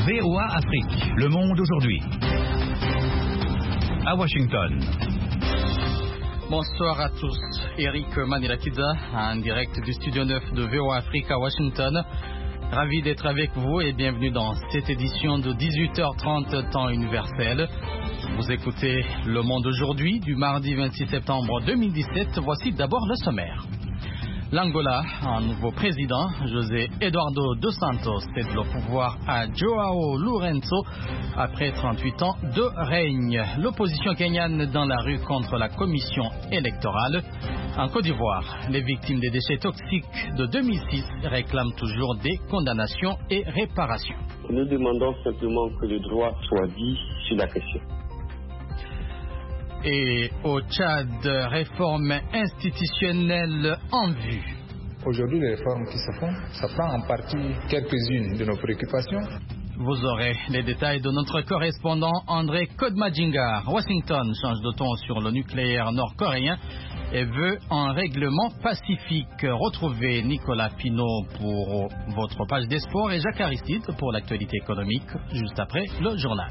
VOA Afrique, le monde aujourd'hui. À Washington. Bonsoir à tous, Eric Manilakida, en direct du studio 9 de VOA Afrique à Washington. Ravi d'être avec vous et bienvenue dans cette édition de 18h30 temps universel. Vous écoutez Le Monde aujourd'hui du mardi 26 septembre 2017. Voici d'abord le sommaire. L'Angola, un nouveau président, José Eduardo dos Santos, cède le pouvoir à João Lourenço après 38 ans de règne. L'opposition kenyane dans la rue contre la commission électorale. En Côte d'Ivoire, les victimes des déchets toxiques de 2006 réclament toujours des condamnations et réparations. Nous demandons simplement que le droit soit dit sur la question. Et au Tchad, réforme institutionnelle en vue. Aujourd'hui, les réformes qui se font, ça prend en partie quelques-unes de nos préoccupations. Vous aurez les détails de notre correspondant André Kodmadjingar. Washington change de ton sur le nucléaire nord-coréen et veut un règlement pacifique. Retrouvez Nicolas Pinault pour votre page des sports et Jacques Aristide pour l'actualité économique juste après le journal.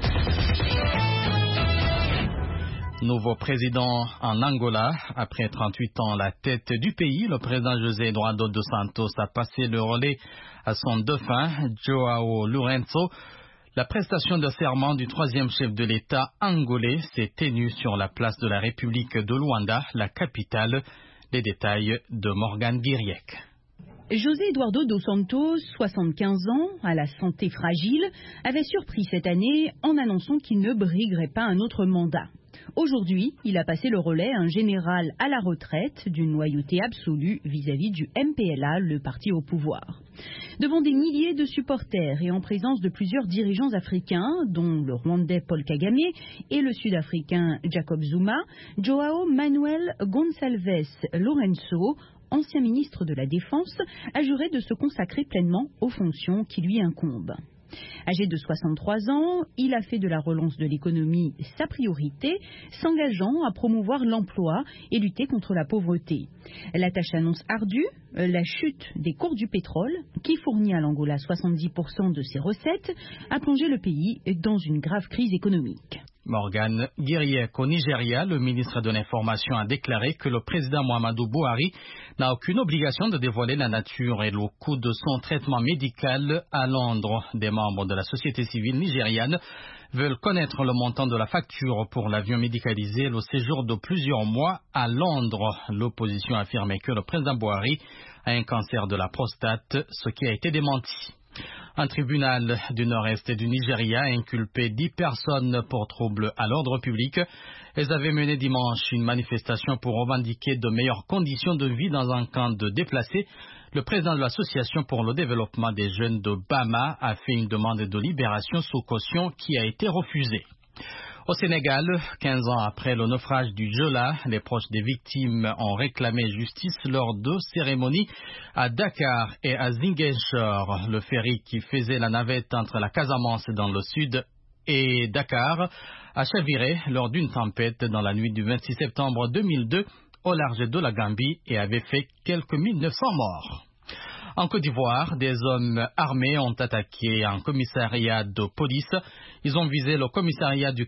Nouveau président en Angola. Après 38 ans à la tête du pays, le président José Eduardo dos Santos a passé le relais à son dauphin, João Lourenço. La prestation de serment du troisième chef de l'État angolais s'est tenue sur la place de la République de Luanda, la capitale. Les détails de Morgane Guiriec. José Eduardo dos Santos, 75 ans, à la santé fragile, avait surpris cette année en annonçant qu'il ne briguerait pas un autre mandat. Aujourd'hui, il a passé le relais à un général à la retraite d'une loyauté absolue vis-à-vis du MPLA, le parti au pouvoir. Devant des milliers de supporters et en présence de plusieurs dirigeants africains, dont le Rwandais Paul Kagame et le Sud-Africain Jacob Zuma, João Manuel Gonçalves Lourenço, ancien ministre de la Défense, a juré de se consacrer pleinement aux fonctions qui lui incombent. Âgé de 63 ans, il a fait de la relance de l'économie sa priorité, s'engageant à promouvoir l'emploi et lutter contre la pauvreté. La tâche annonce ardue, la chute des cours du pétrole, qui fournit à l'Angola 70% de ses recettes, a plongé le pays dans une grave crise économique. Morgane Guiriec, au Nigeria, le ministre de l'Information a déclaré que le président Muhammadu Buhari n'a aucune obligation de dévoiler la nature et le coût de son traitement médical à Londres. Des membres de la société civile nigériane veulent connaître le montant de la facture pour l'avion médicalisé et le séjour de plusieurs mois à Londres. L'opposition a affirmé que le président Buhari a un cancer de la prostate, ce qui a été démenti. Un tribunal du nord-est du Nigeria a inculpé 10 personnes pour troubles à l'ordre public. Elles avaient mené dimanche une manifestation pour revendiquer de meilleures conditions de vie dans un camp de déplacés. Le président de l'association pour le développement des jeunes de Bama a fait une demande de libération sous caution qui a été refusée. Au Sénégal, 15 ans après le naufrage du Joola, les proches des victimes ont réclamé justice lors de cérémonies à Dakar et à Ziguinchor. Le ferry qui faisait la navette entre la Casamance dans le sud et Dakar a chaviré lors d'une tempête dans la nuit du 26 septembre 2002 au large de la Gambie et avait fait quelques 1900 morts. En Côte d'Ivoire, des hommes armés ont attaqué un commissariat de police. Ils ont visé le commissariat du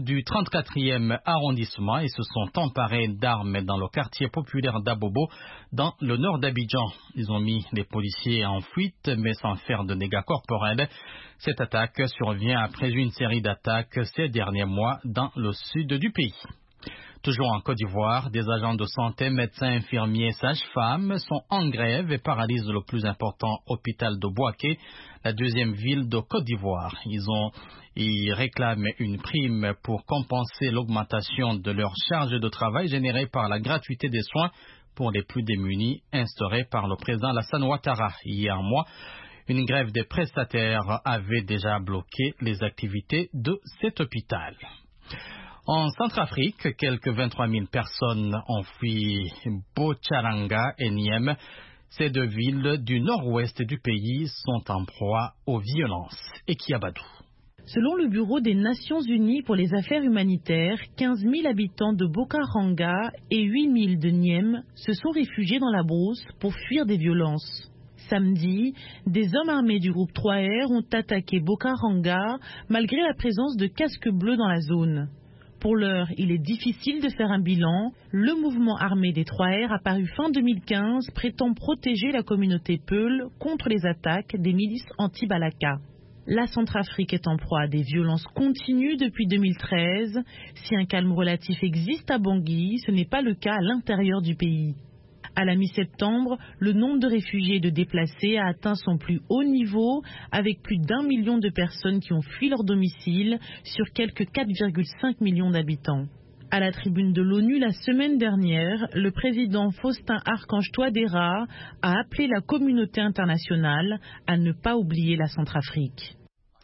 34e arrondissement et se sont emparés d'armes dans le quartier populaire d'Abobo, dans le nord d'Abidjan. Ils ont mis les policiers en fuite, mais sans faire de dégâts corporels. Cette attaque survient après une série d'attaques ces derniers mois dans le sud du pays. Toujours en Côte d'Ivoire, des agents de santé, médecins, infirmiers, sages-femmes sont en grève et paralysent le plus important hôpital de Bouaké, la deuxième ville de Côte d'Ivoire. Ils réclament une prime pour compenser l'augmentation de leur charge de travail générée par la gratuité des soins pour les plus démunis instaurée par le président Alassane Ouattara. Hier mois, une grève des prestataires avait déjà bloqué les activités de cet hôpital. En Centrafrique, quelques 23 000 personnes ont fui Bocharanga et Niem. Ces deux villes du nord-ouest du pays sont en proie aux violences. Et Kiabadou. Selon le Bureau des Nations Unies pour les affaires humanitaires, 15 000 habitants de Bokaranga et 8 000 de Niem se sont réfugiés dans la brousse pour fuir des violences. Samedi, des hommes armés du groupe 3R ont attaqué Bokaranga malgré la présence de casques bleus dans la zone. Pour l'heure, il est difficile de faire un bilan. Le mouvement armé des 3R, apparu fin 2015, prétend protéger la communauté Peul contre les attaques des milices anti-Balaka. La Centrafrique est en proie à des violences continues depuis 2013. Si un calme relatif existe à Bangui, ce n'est pas le cas à l'intérieur du pays. À la mi-septembre, le nombre de réfugiés et de déplacés a atteint son plus haut niveau, avec plus d'1 million de personnes qui ont fui leur domicile sur quelques 4,5 millions d'habitants. À la tribune de l'ONU la semaine dernière, le président Faustin Archange Touadéra a appelé la communauté internationale à ne pas oublier la Centrafrique.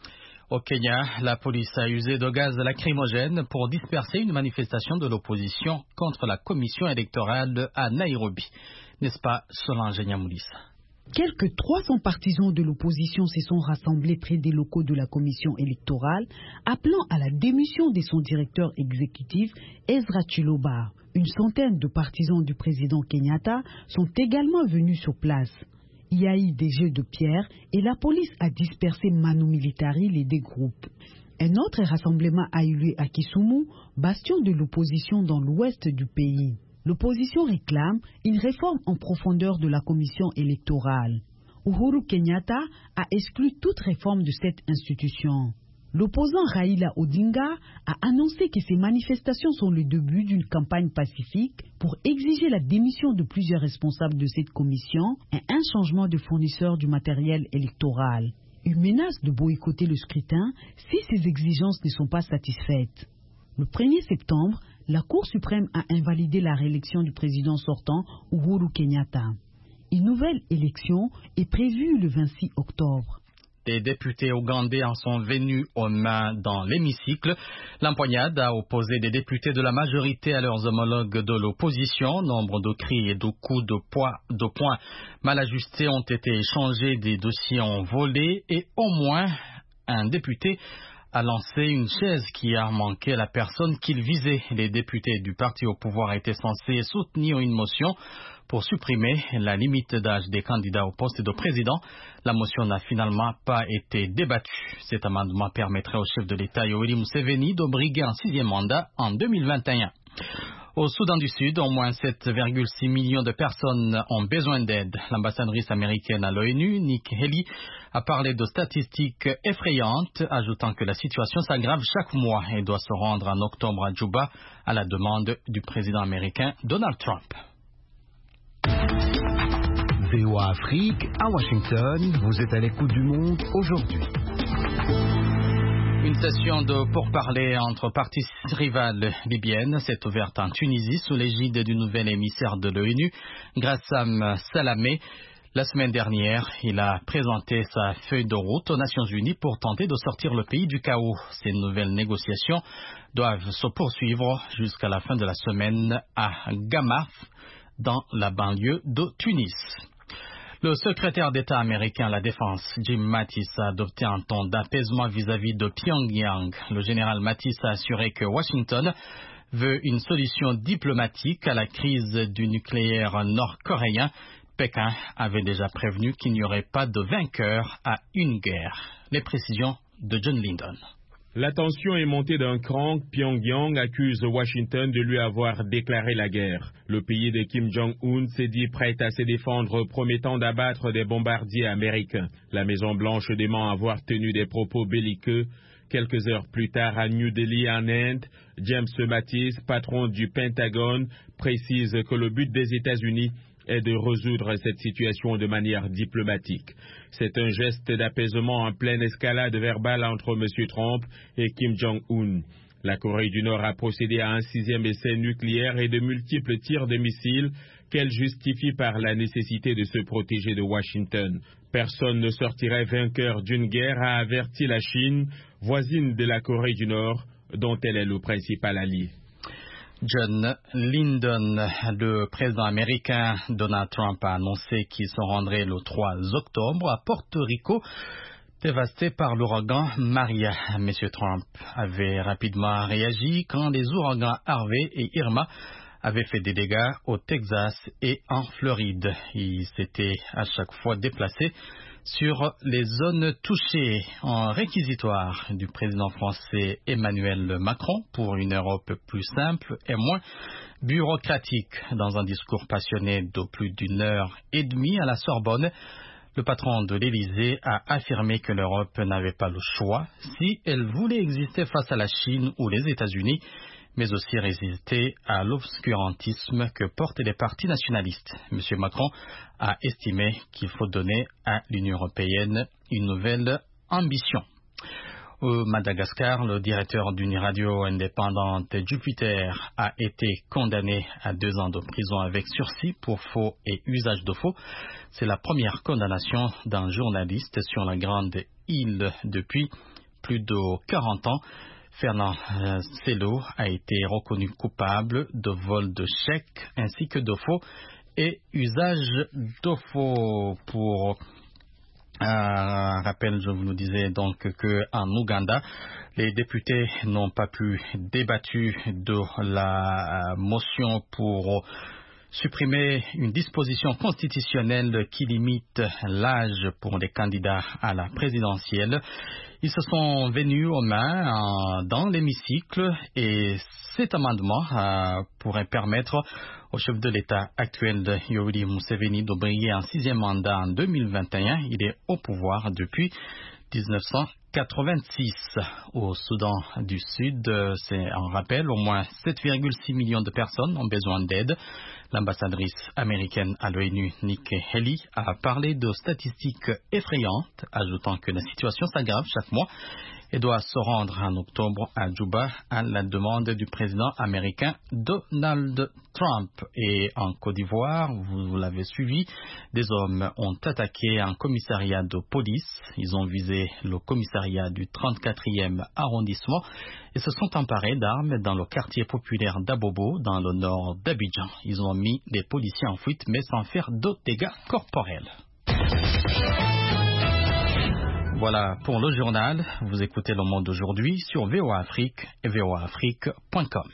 Au Kenya, la police a usé de gaz lacrymogène pour disperser une manifestation de l'opposition contre la commission électorale à Nairobi. N'est-ce pas, Solange Nyamoulissa? Quelques 300 partisans de l'opposition se sont rassemblés près des locaux de la commission électorale, appelant à la démission de son directeur exécutif, Ezra Chiloba. Une centaine de partisans du président Kenyatta sont également venus sur place. Il y a eu des jets de pierre et la police a dispersé Manu Militari les deux groupes. Un autre rassemblement a eu lieu à Kisumu, bastion de l'opposition dans l'ouest du pays. L'opposition réclame une réforme en profondeur de la commission électorale. Uhuru Kenyatta a exclu toute réforme de cette institution. L'opposant Raila Odinga a annoncé que ces manifestations sont le début d'une campagne pacifique pour exiger la démission de plusieurs responsables de cette commission et un changement de fournisseur du matériel électoral. Il menace de boycotter le scrutin si ces exigences ne sont pas satisfaites. Le 1er septembre, la Cour suprême a invalidé la réélection du président sortant Uhuru Kenyatta. Une nouvelle élection est prévue le 26 octobre. Des députés ougandais en sont venus aux mains dans l'hémicycle. L'empoignade a opposé des députés de la majorité à leurs homologues de l'opposition. Nombre de cris et de coups de poing mal ajustés ont été échangés, des dossiers ont volé et au moins un député a lancé une chaise qui a manqué à la personne qu'il visait. Les députés du parti au pouvoir étaient censés soutenir une motion pour supprimer la limite d'âge des candidats au poste de président. La motion n'a finalement pas été débattue. Cet amendement permettrait au chef de l'État Yoweri Museveni de briguer un 6e mandat en 2021. Au Soudan du Sud, au moins 7,6 millions de personnes ont besoin d'aide. L'ambassadrice américaine à l'ONU, Nikki Haley, a parlé de statistiques effrayantes, ajoutant que la situation s'aggrave chaque mois et doit se rendre en octobre à Djouba à la demande du président américain Donald Trump. VOA Afrique, à Washington, vous êtes à l'écoute du monde aujourd'hui. Une session de pourparlers entre parties rivales libyennes s'est ouverte en Tunisie sous l'égide du nouvel émissaire de l'ONU, Grassam Salamé. La semaine dernière, il a présenté sa feuille de route aux Nations Unies pour tenter de sortir le pays du chaos. Ces nouvelles négociations doivent se poursuivre jusqu'à la fin de la semaine à Gamaf, dans la banlieue de Tunis. Le secrétaire d'État américain à la Défense, Jim Mattis, a adopté un ton d'apaisement vis-à-vis de Pyongyang. Le général Mattis a assuré que Washington veut une solution diplomatique à la crise du nucléaire nord-coréen. Pékin avait déjà prévenu qu'il n'y aurait pas de vainqueur à une guerre. Les précisions de John Lyndon. La tension est montée d'un cran. Pyongyang accuse Washington de lui avoir déclaré la guerre. Le pays de Kim Jong-un s'est dit prêt à se défendre, promettant d'abattre des bombardiers américains. La Maison-Blanche dément avoir tenu des propos belliqueux. Quelques heures plus tard, à New Delhi, en Inde, James Mattis, patron du Pentagone, précise que le but des États-Unis est de résoudre cette situation de manière diplomatique. C'est un geste d'apaisement en pleine escalade verbale entre M. Trump et Kim Jong-un. La Corée du Nord a procédé à un 6e essai nucléaire et de multiples tirs de missiles qu'elle justifie par la nécessité de se protéger de Washington. Personne ne sortirait vainqueur d'une guerre, a averti la Chine, voisine de la Corée du Nord, dont elle est le principal allié. John Lyndon, le président américain Donald Trump a annoncé qu'il se rendrait le 3 octobre à Porto Rico, dévasté par l'ouragan Maria. M. Trump avait rapidement réagi quand les ouragans Harvey et Irma avait fait des dégâts au Texas et en Floride. Il s'était à chaque fois déplacé sur les zones touchées en réquisitoire du président français Emmanuel Macron pour une Europe plus simple et moins bureaucratique. Dans un discours passionné de plus d'une heure et demie à la Sorbonne, le patron de l'Élysée a affirmé que l'Europe n'avait pas le choix si elle voulait exister face à la Chine ou les États-Unis, mais aussi résister à l'obscurantisme que portent les partis nationalistes. M. Macron a estimé qu'il faut donner à l'Union européenne une nouvelle ambition. Au Madagascar, le directeur d'une radio indépendante, Jupiter, a été condamné à 2 ans de prison avec sursis pour faux et usage de faux. C'est la première condamnation d'un journaliste sur la grande île depuis plus de 40 ans. Fernand Sello a été reconnu coupable de vol de chèques ainsi que de faux et usage de faux. Pour rappel, je vous le disais donc qu'en Ouganda, les députés n'ont pas pu débattre de la motion pour supprimer une disposition constitutionnelle qui limite l'âge pour les candidats à la présidentielle. Ils se sont venus aux mains dans l'hémicycle et cet amendement pourrait permettre au chef de l'État actuel, Yoweri Museveni, de briller un 6e mandat en 2021. Il est au pouvoir depuis 1986. Au Soudan du Sud, c'est un rappel, au moins 7,6 millions de personnes ont besoin d'aide. L'ambassadrice américaine à l'ONU, Nikki Haley, a parlé de statistiques effrayantes, ajoutant que la situation s'aggrave chaque mois et doit se rendre en octobre à Djouba à la demande du président américain Donald Trump. Et en Côte d'Ivoire, vous l'avez suivi, des hommes ont attaqué un commissariat de police. Ils ont visé le commissariat du 34e arrondissement et se sont emparés d'armes dans le quartier populaire d'Abobo, dans le nord d'Abidjan. Ils ont mis les policiers en fuite, mais sans faire de dégâts corporels. Voilà pour le journal. Vous écoutez Le Monde d'aujourd'hui sur VOA Afrique et voaafrique.com.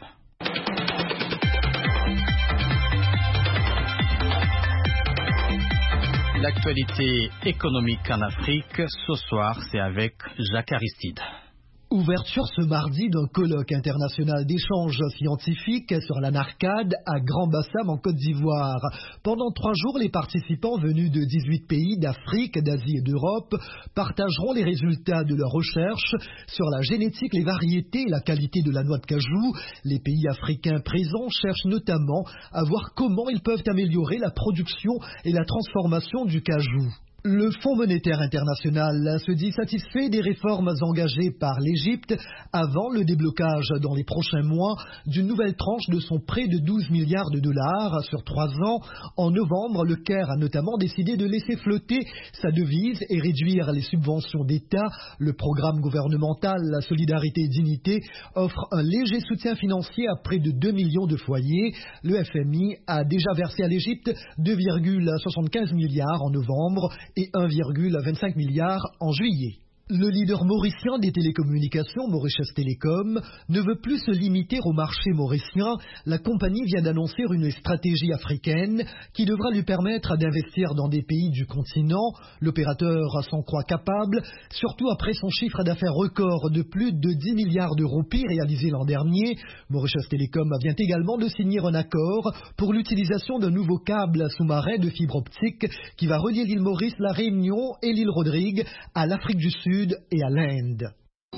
L'actualité économique en Afrique, ce soir, c'est avec Jacques Aristide. Ouverture ce mardi d'un colloque international d'échanges scientifiques sur la Narcade à Grand-Bassam en Côte d'Ivoire. Pendant 3 jours, les participants venus de 18 pays d'Afrique, d'Asie et d'Europe partageront les résultats de leurs recherches sur la génétique, les variétés et la qualité de la noix de cajou. Les pays africains présents cherchent notamment à voir comment ils peuvent améliorer la production et la transformation du cajou. Le Fonds monétaire international se dit satisfait des réformes engagées par l'Égypte avant le déblocage dans les prochains mois d'une nouvelle tranche de son prêt de 12 milliards de dollars sur 3 ans. En novembre, le Caire a notamment décidé de laisser flotter sa devise et réduire les subventions d'État. Le programme gouvernemental La Solidarité et Dignité offre un léger soutien financier à près de 2 millions de foyers. Le FMI a déjà versé à l'Égypte 2,75 milliards en novembre et 1,25 milliard en juillet. Le leader mauricien des télécommunications, Mauritius Telecom, ne veut plus se limiter au marché mauricien. La compagnie vient d'annoncer une stratégie africaine qui devra lui permettre d'investir dans des pays du continent. L'opérateur s'en croit capable, surtout après son chiffre d'affaires record de plus de 10 milliards de roupies réalisé l'an dernier. Mauritius Telecom vient également de signer un accord pour l'utilisation d'un nouveau câble sous-marin de fibre optique qui va relier l'île Maurice, la Réunion et l'île Rodrigue à l'Afrique du Sud et à l'Inde.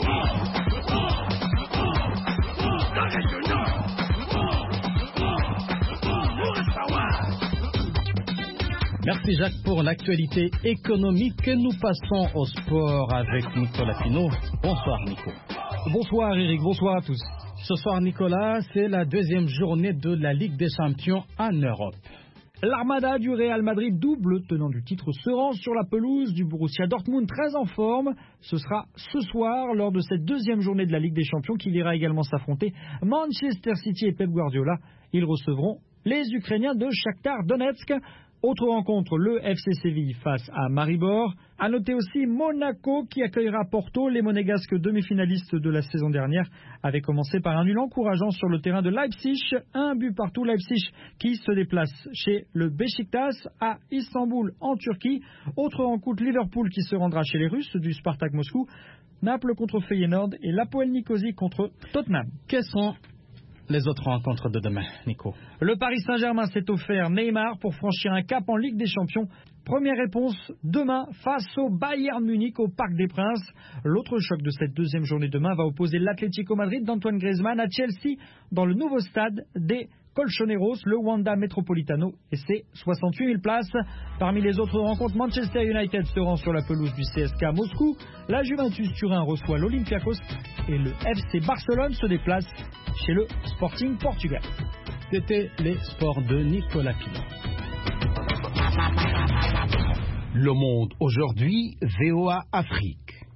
Merci Jacques pour l'actualité économique. Nous passons au sport avec Nicolas Pinault. Bonsoir Nico. Bonsoir Eric, bonsoir à tous. Ce soir Nicolas, c'est la 2e journée de la Ligue des Champions en Europe. L'Armada du Real Madrid, double tenant du titre, se rend sur la pelouse du Borussia Dortmund, très en forme. Ce sera ce soir, lors de cette 2e journée de la Ligue des Champions, qu'il ira également s'affronter Manchester City et Pep Guardiola. Ils recevront les Ukrainiens de Shakhtar Donetsk. Autre rencontre, le FC Séville face à Maribor. À noter aussi Monaco qui accueillera Porto. Les Monégasques demi-finalistes de la saison dernière avaient commencé par un nul encourageant sur le terrain de Leipzig. 1-1 Leipzig qui se déplace chez le Beşiktaş à Istanbul en Turquie. Autre rencontre, Liverpool qui se rendra chez les Russes du Spartak Moscou. Naples contre Feyenoord et l'Apoel Nicosie contre Tottenham. Quels sont les autres rencontres de demain, Nico? Le Paris Saint-Germain s'est offert Neymar pour franchir un cap en Ligue des Champions. Première réponse demain face au Bayern Munich au Parc des Princes. L'autre choc de cette deuxième journée demain va opposer l'Atlético Madrid d'Antoine Griezmann à Chelsea dans le nouveau stade des Colchoneros, le Wanda Metropolitano, et c'est 68 000 places. Parmi les autres rencontres, Manchester United se rend sur la pelouse du CSKA Moscou, la Juventus Turin reçoit l'Olympiakos et le FC Barcelone se déplace chez le Sporting Portugal. C'était les sports de Nicolas Pilon. Le Monde aujourd'hui, VOA Afrique.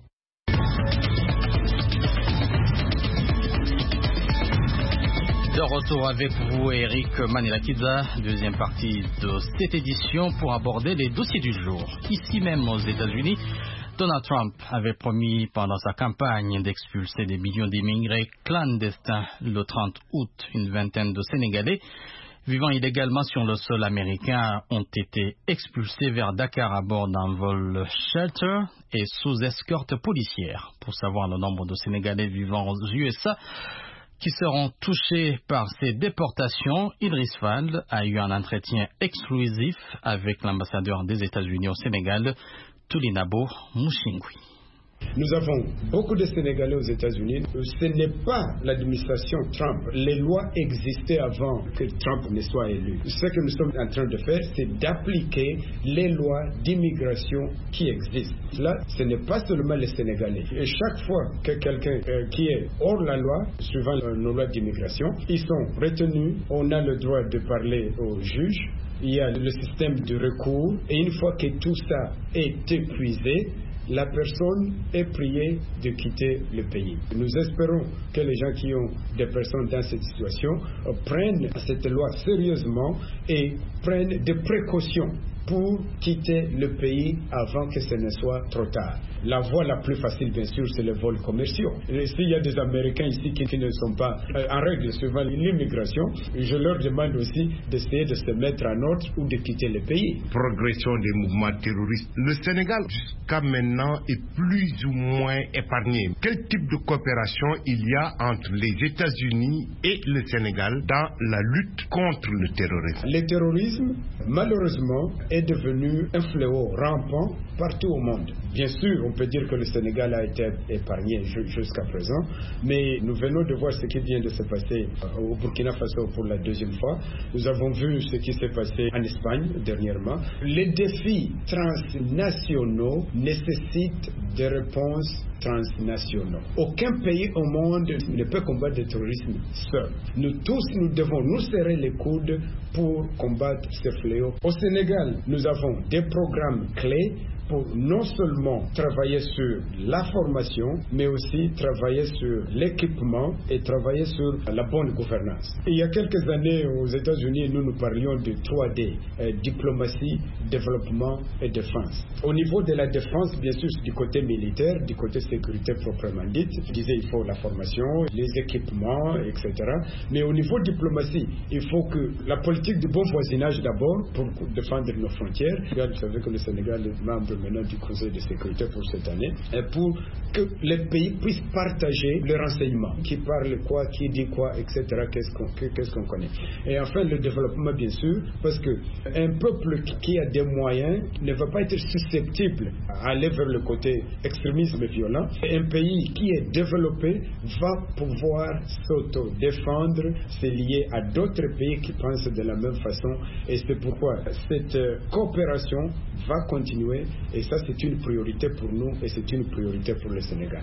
De retour avec vous, Eric Manilakiza, deuxième partie de cette édition pour aborder les dossiers du jour. Ici même aux États-Unis, Donald Trump avait promis pendant sa campagne d'expulser des millions d'immigrés clandestins le 30 août. Une vingtaine de Sénégalais vivant illégalement sur le sol américain ont été expulsés vers Dakar à bord d'un vol charter et sous escorte policière. Pour savoir le nombre de Sénégalais vivant aux USA qui seront touchés par ces déportations, Idriss Fall a eu un entretien exclusif avec l'ambassadeur des États-Unis au Sénégal, Tulinabo Mushingwi. Nous avons beaucoup de Sénégalais aux États-Unis. Ce n'est pas l'administration Trump. Les lois existaient avant que Trump ne soit élu. Ce que nous sommes en train de faire, c'est d'appliquer les lois d'immigration qui existent. Là, ce n'est pas seulement les Sénégalais. Et chaque fois que quelqu'un qui est hors la loi, suivant nos lois d'immigration, ils sont retenus. On a le droit de parler au juge. Il y a le système de recours. Et une fois que tout ça est épuisé, la personne est priée de quitter le pays. Nous espérons que les gens qui ont des personnes dans cette situation prennent cette loi sérieusement et prennent des précautions pour quitter le pays avant que ce ne soit trop tard. La voie la plus facile, bien sûr, c'est les vols commerciaux. Et s'il y a des Américains ici qui ne sont pas en règle suivant l'immigration, je leur demande aussi d'essayer de se mettre en ordre ou de quitter le pays. Progression des mouvements terroristes. Le Sénégal, jusqu'à maintenant, est plus ou moins épargné. Quel type de coopération il y a entre les États-Unis et le Sénégal dans la lutte contre le terrorisme? Le terrorisme, malheureusement, est devenu un fléau rampant partout au monde. Bien sûr, on peut dire que le Sénégal a été épargné jusqu'à présent, mais nous venons de voir ce qui vient de se passer au Burkina Faso pour la deuxième fois. Nous avons vu ce qui s'est passé en Espagne dernièrement. Les défis transnationaux nécessitent des réponses transnationaux. Aucun pays au monde ne peut combattre le terrorisme seul. Nous tous, nous devons nous serrer les coudes pour combattre ce fléau. Au Sénégal, nous avons des programmes clés pour non seulement travailler sur la formation, mais aussi travailler sur l'équipement et travailler sur la bonne gouvernance. Il y a quelques années, aux États-Unis, nous parlions de 3D, diplomatie, développement et défense. Au niveau de la défense, bien sûr, du côté militaire, du côté sécurité proprement dite, je disais il faut la formation, les équipements, etc. Mais au niveau diplomatie, il faut que la politique de bon voisinage d'abord, pour défendre nos frontières. Vous savez que le Sénégal est membre maintenant du Conseil de sécurité pour cette année, et pour que les pays puissent partager les renseignements, qui parle quoi, qui dit quoi, etc. Qu'est-ce qu'on connaît. Et enfin le développement, bien sûr, parce que un peuple qui a des moyens ne va pas être susceptible à aller vers le côté extrémisme violent. Et un pays qui est développé va pouvoir s'auto-défendre, c'est lié à d'autres pays qui pensent de la même façon, et c'est pourquoi cette coopération va continuer. Et ça, c'est une priorité pour nous et c'est une priorité pour le Sénégal.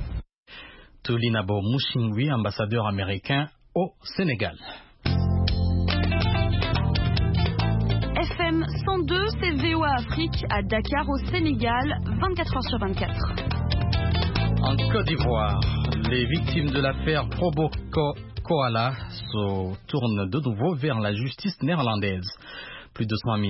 Tulinabo Mushingwi, ambassadeur américain au Sénégal. FM 102, c'est VOA Afrique à Dakar au Sénégal, 24h/24. En Côte d'Ivoire, les victimes de l'affaire Probo Koala se tournent de nouveau vers la justice néerlandaise. Plus de 100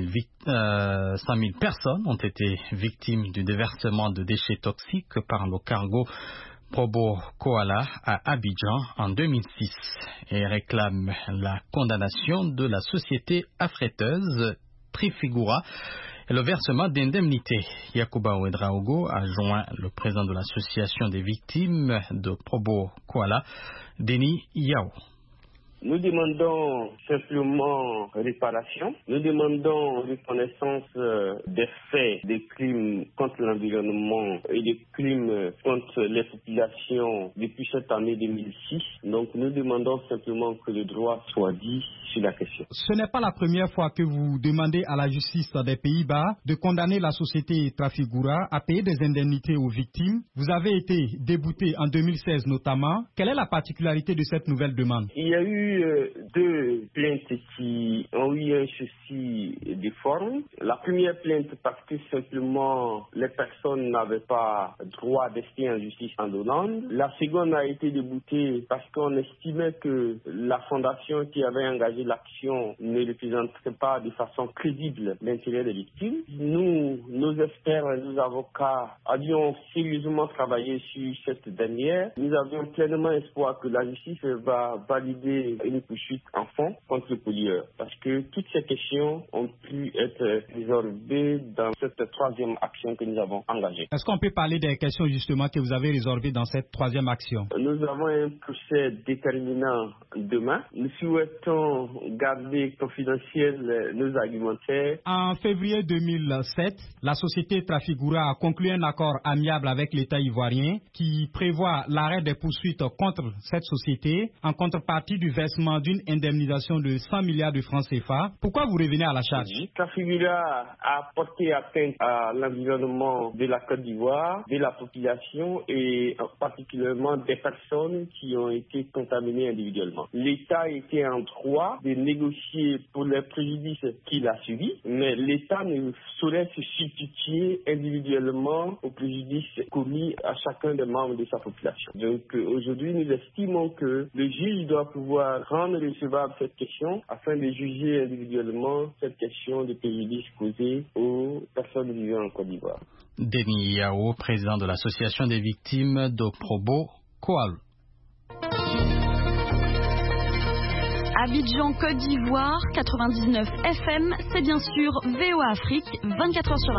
000 personnes ont été victimes du déversement de déchets toxiques par le cargo Probo Koala à Abidjan en 2006 et réclame la condamnation de la société affréteuse Trafigura et le versement d'indemnités. Yacouba Ouedraogo a joint le président de l'association des victimes de Probo Koala, Denis Yao. Nous demandons simplement réparation. Nous demandons reconnaissance des faits, des crimes contre l'environnement et des crimes contre les populations depuis cette année 2006. Donc nous demandons simplement que le droit soit dit sur la question. Ce n'est pas la première fois que vous demandez à la justice des Pays-Bas de condamner la société Trafigura à payer des indemnités aux victimes. Vous avez été débouté en 2016 notamment. Quelle est la particularité de cette nouvelle demande? Il y a eu deux plaintes qui ont eu un souci de forme. La première plainte parce que simplement les personnes n'avaient pas droit d'ester en justice en Hollande. La seconde a été déboutée parce qu'on estimait que la fondation qui avait engagé l'action ne représenterait pas de façon crédible l'intérêt des victimes. Nous, nos experts et nos avocats avions sérieusement travaillé sur cette dernière. Nous avions pleinement espoir que la justice va valider une poursuite en fond contre le pollueur, parce que toutes ces questions ont pu être résorbées dans cette troisième action que nous avons engagée. Est-ce qu'on peut parler des questions justement que vous avez résorbées dans cette troisième action? Nous avons un procès déterminant demain. Nous souhaitons garder confidentiels nos argumentaires. En février 2007, la société Trafigura a conclu un accord amiable avec l'État ivoirien qui prévoit l'arrêt des poursuites contre cette société en contrepartie du versement d'une indemnisation de 100 milliards de francs CFA. Pourquoi vous revenez à la charge? Trafigura a porté atteinte à l'environnement de la Côte d'Ivoire, de la population et particulièrement des personnes qui ont été contaminées individuellement. L'État était en droit de négocier pour les préjudices qu'il a subis, mais l'État ne saurait se substituer individuellement aux préjudices commis à chacun des membres de sa population. Donc aujourd'hui, nous estimons que le juge doit pouvoir rendre recevable cette question afin de juger individuellement cette question de préjudice causé aux personnes vivant en Côte d'Ivoire. Denis Yao, président de l'association des victimes de Probo Koala. Abidjan, Côte d'Ivoire, 99 FM, c'est bien sûr VOA Afrique, 24h sur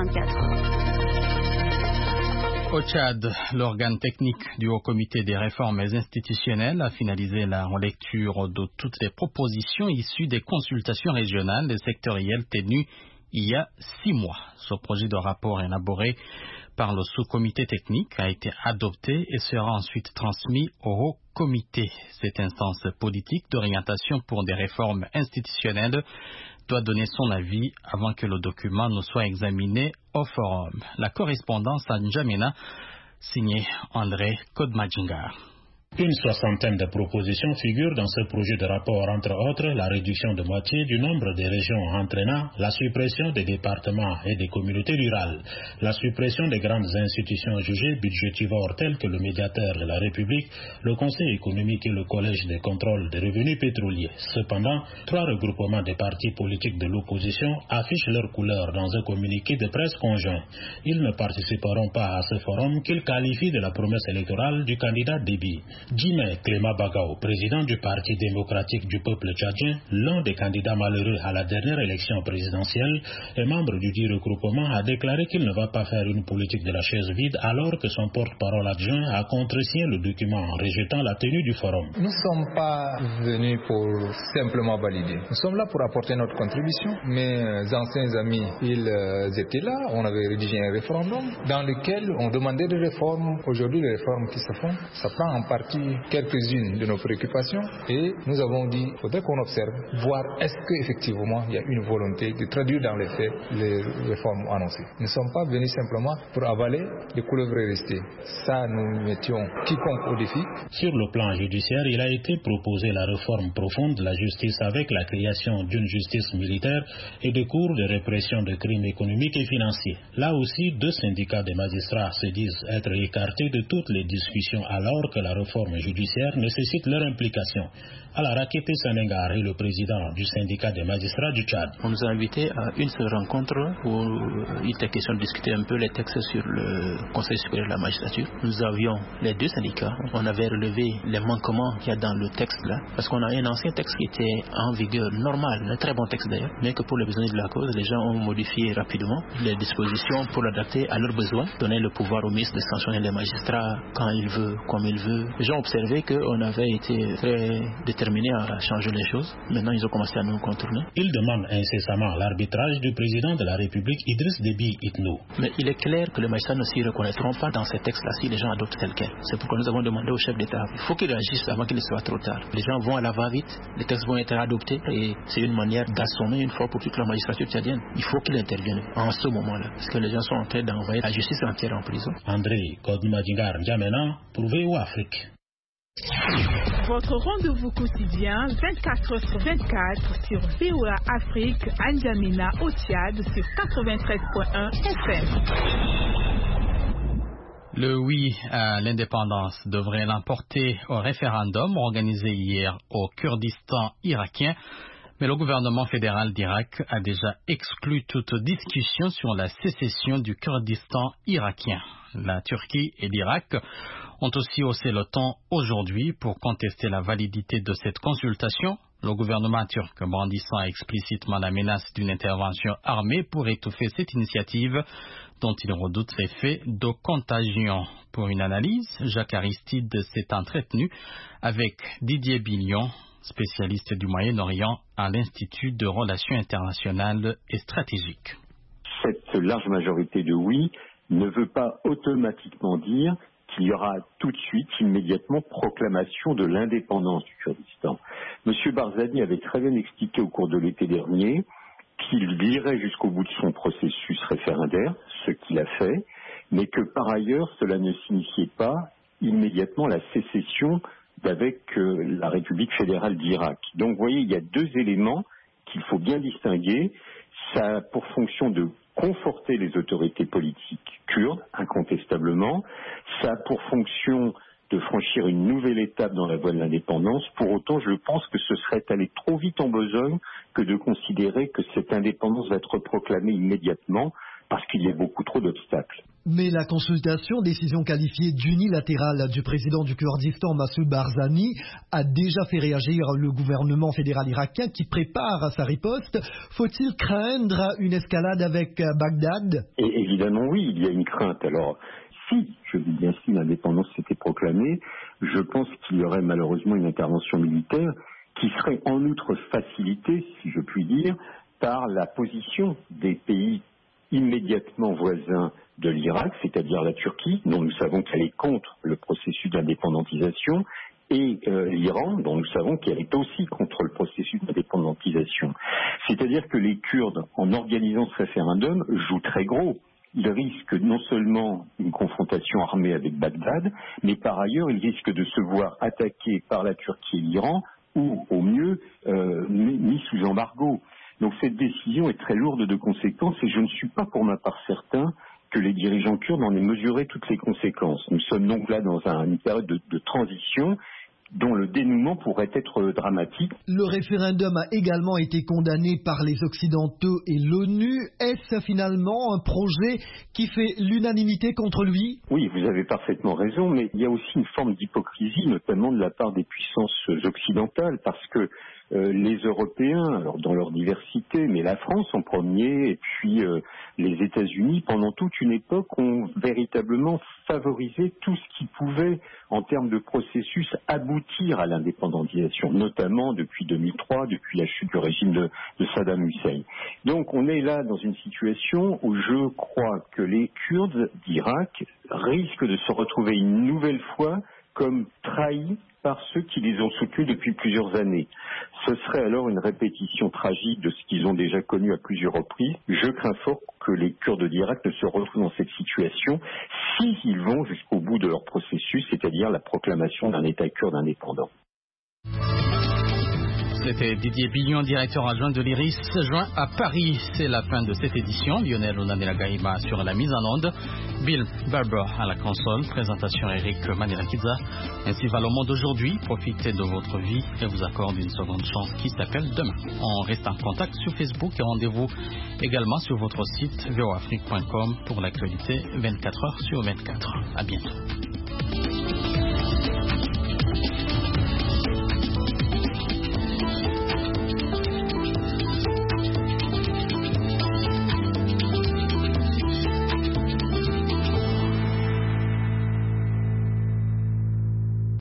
24. Au Tchad, l'organe technique du Haut Comité des réformes institutionnelles a finalisé la relecture de toutes les propositions issues des consultations régionales et sectorielles tenues il y a 6 mois. Ce projet de rapport élaboré par le sous-comité technique a été adopté et sera ensuite transmis au Haut Comité. Cette instance politique d'orientation pour des réformes institutionnelles doit donner son avis avant que le document ne soit examiné au forum. La correspondance à N'Djamena, signée André Kodmadjingar. Une soixantaine de propositions figurent dans ce projet de rapport, entre autres la réduction de moitié du nombre des régions entraînant la suppression des départements et des communautés rurales, la suppression des grandes institutions jugées budgétivores telles que le médiateur de la République, le Conseil économique et le Collège des contrôles des revenus pétroliers. Cependant, 3 regroupements des partis politiques de l'opposition affichent leurs couleurs dans un communiqué de presse conjoint. Ils ne participeront pas à ce forum qu'ils qualifient de la promesse électorale du candidat Déby. Djimé Cléma Bagao, président du Parti démocratique du peuple tchadien, l'un des candidats malheureux à la dernière élection présidentielle et membre du dit regroupement, a déclaré qu'il ne va pas faire une politique de la chaise vide alors que son porte-parole adjoint a contresigné le document en rejetant la tenue du forum. Nous ne sommes pas venus pour simplement valider. Nous sommes là pour apporter notre contribution. Mes anciens amis, ils étaient là. On avait rédigé un référendum dans lequel on demandait des réformes. Aujourd'hui, les réformes qui se font, ça prend en partie quelques-unes de nos préoccupations et nous avons dit qu'il faudrait qu'on observe, voir est-ce qu'effectivement il y a une volonté de traduire dans les faits les réformes annoncées. Nous ne sommes pas venus simplement pour avaler les couleuvres restées. Ça, nous mettions quiconque au défi. Sur le plan judiciaire, il a été proposé la réforme profonde de la justice avec la création d'une justice militaire et de cours de répression de crimes économiques et financiers. Là aussi, 2 syndicats des magistrats se disent être écartés de toutes les discussions alors que la réforme réformes judiciaires nécessitent leur implication. Alors, Rakete Senengar est le président du syndicat des magistrats du Tchad. On nous a invités à une seule rencontre où il était question de discuter un peu les textes sur le Conseil supérieur de la magistrature. Nous avions les deux syndicats. On avait relevé les manquements qu'il y a dans le texte là, parce qu'on a un ancien texte qui était en vigueur normal, un très bon texte d'ailleurs, mais que pour les besoins de la cause, les gens ont modifié rapidement les dispositions pour l'adapter à leurs besoins, donner le pouvoir au ministre de sanctionner les magistrats quand il veut, comme il veut. Les gens observaient qu'on avait été très déterminés à changer les choses. Maintenant, ils ont commencé à nous contourner. Ils demandent incessamment l'arbitrage du président de la République, Idriss Déby Itno. Mais il est clair que les magistrats ne s'y reconnaîtront pas dans ces textes-là si les gens adoptent tel quel. C'est pourquoi nous avons demandé au chef d'État, il faut qu'il agisse avant qu'il ne soit trop tard. Les gens vont à la va-vite, les textes vont être adoptés et c'est une manière d'assommer une fois pour toute la magistrature tchadienne. Il faut qu'il intervienne en ce moment-là, parce que les gens sont en train d'envoyer la justice entière en prison. André Kodmadingar Djamena pour VOA Afrique. Votre rendez-vous quotidien 24h/24 sur VOA Afrique, N'Djamena au Tchad sur 93.1 FM. Le oui à l'indépendance devrait l'emporter au référendum organisé hier au Kurdistan irakien, mais le gouvernement fédéral d'Irak a déjà exclu toute discussion sur la sécession du Kurdistan irakien. La Turquie et l'Irak ont aussi haussé le ton aujourd'hui pour contester la validité de cette consultation, le gouvernement turc brandissant explicitement la menace d'une intervention armée pour étouffer cette initiative dont il redoute l'effet de contagion. Pour une analyse, Jacques Aristide s'est entretenu avec Didier Bignon, spécialiste du Moyen-Orient à l'Institut de Relations internationales et stratégiques. Cette large majorité de oui ne veut pas automatiquement dire qu'il y aura tout de suite, immédiatement, proclamation de l'indépendance du Kurdistan. M. Barzani avait très bien expliqué au cours de l'été dernier qu'il irait jusqu'au bout de son processus référendaire, ce qu'il a fait, mais que par ailleurs, cela ne signifiait pas immédiatement la sécession d'avec la République fédérale d'Irak. Donc, vous voyez, il y a deux éléments qu'il faut bien distinguer. Ça a pour fonction de conforter les autorités politiques kurdes, incontestablement. Ça a pour fonction de franchir une nouvelle étape dans la voie de l'indépendance. Pour autant, je pense que ce serait aller trop vite en besogne que de considérer que cette indépendance va être proclamée immédiatement parce qu'il y a beaucoup trop d'obstacles. Mais la consultation, décision qualifiée d'unilatérale du président du Kurdistan, Massoud Barzani, a déjà fait réagir le gouvernement fédéral irakien qui prépare sa riposte. Faut-il craindre une escalade avec Bagdad ? Et évidemment oui, il y a une crainte. Alors, si, je dis bien si l'indépendance s'était proclamée, je pense qu'il y aurait malheureusement une intervention militaire qui serait en outre facilitée, si je puis dire, par la position des pays immédiatement voisins de l'Irak, c'est-à-dire la Turquie, dont nous savons qu'elle est contre le processus d'indépendantisation, et l'Iran, dont nous savons qu'elle est aussi contre le processus d'indépendantisation. C'est-à-dire que les Kurdes, en organisant ce référendum, jouent très gros. Ils risquent non seulement une confrontation armée avec Bagdad, mais par ailleurs, ils risquent de se voir attaqués par la Turquie et l'Iran, ou au mieux, mis sous embargo. Donc cette décision est très lourde de conséquences et je ne suis pas pour ma part certain que les dirigeants kurdes en aient mesuré toutes les conséquences. Nous sommes donc là dans une période de transition dont le dénouement pourrait être dramatique. Le référendum a également été condamné par les Occidentaux et l'ONU. Est-ce finalement un projet qui fait l'unanimité contre lui ? Oui, vous avez parfaitement raison, mais il y a aussi une forme d'hypocrisie, notamment de la part des puissances occidentales, parce que les Européens, alors dans leur diversité, mais la France en premier, et puis les États-Unis, pendant toute une époque, ont véritablement favorisé tout ce qui pouvait, en termes de processus, aboutir à l'indépendantisation, notamment depuis 2003, depuis la chute du régime de Saddam Hussein. Donc on est là dans une situation où je crois que les Kurdes d'Irak risquent de se retrouver une nouvelle fois comme trahis par ceux qui les ont soutenus depuis plusieurs années. Ce serait alors une répétition tragique de ce qu'ils ont déjà connu à plusieurs reprises. Je crains fort que les Kurdes d'Irak ne se retrouvent dans cette situation s'ils vont jusqu'au bout de leur processus, c'est-à-dire la proclamation d'un État kurde indépendant. C'était Didier Billon, directeur adjoint de l'IRIS, joint à Paris. C'est la fin de cette édition. Lionel Onanela Gaïma sur la mise en onde. Bill Barber à la console. Présentation Eric Manirakiza. Ainsi va le monde aujourd'hui. Profitez de votre vie et vous accorde une seconde chance qui s'appelle demain. On reste en contact sur Facebook et rendez-vous également sur votre site voafrique.com pour l'actualité 24 heures sur 24. À bientôt.